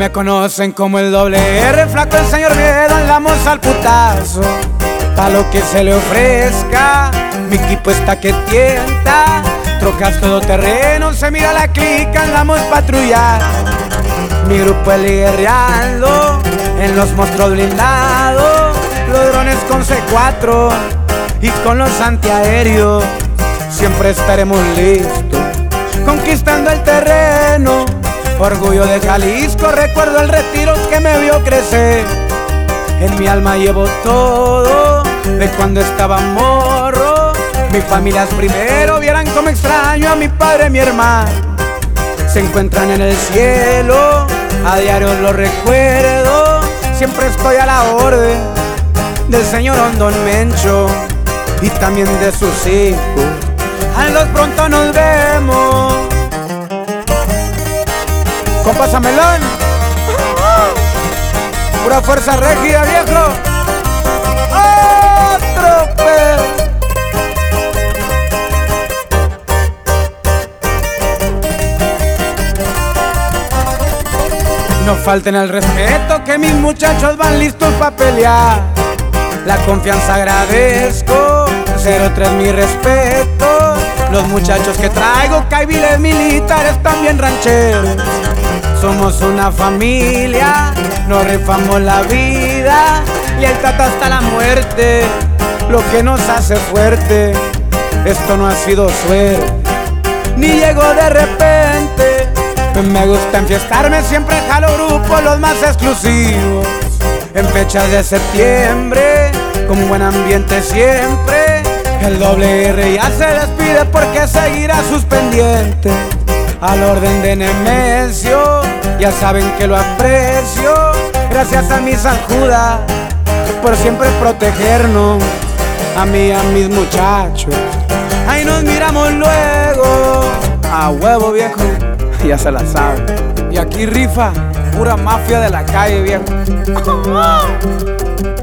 me conocen como el doble R, flaco el señor Miedo, andamos al putazo. Pa' lo que se le ofrezca, mi equipo está que tienta. Trocas todo terreno, se mira la clica, andamos patrullar. Mi grupo es guerreando en los monstruos blindados, los drones con C4 y con los antiaéreos. Siempre estaremos listos, conquistando el terreno. Orgullo de Jalisco, recuerdo el retiro que me vio crecer. En mi alma llevo todo de cuando estaba morro. Mi familia es primero, vieran cómo extraño a mi padre y mi hermano. Se encuentran en el cielo, a diario los recuerdo. Siempre estoy a la orden del señor Don Mencho y también de sus hijos. A los pronto nos vemos. Compa Samelón, pura fuerza regia, viejo. Otro pedo. No falten el respeto, que mis muchachos van listos pa' pelear. La confianza agradezco, 03 mi respeto. Los muchachos que traigo, caibiles militares, también rancheros. Somos una familia, nos rifamos la vida, lealtad hasta la muerte, lo que nos hace fuerte. Esto no ha sido suerte, ni llegó de repente. Me gusta enfiestarme, siempre jalo grupos los más exclusivos. En fechas de septiembre, con buen ambiente siempre. El doble R ya se despide porque seguirá sus pendientes. Al orden de Nemesio, ya saben que lo aprecio. Gracias a mi San Judas por siempre protegernos, a mí y a mis muchachos. Ahí nos miramos luego. A huevo, viejo, ya se la sabe. Y aquí rifa pura mafia de la calle, viejo.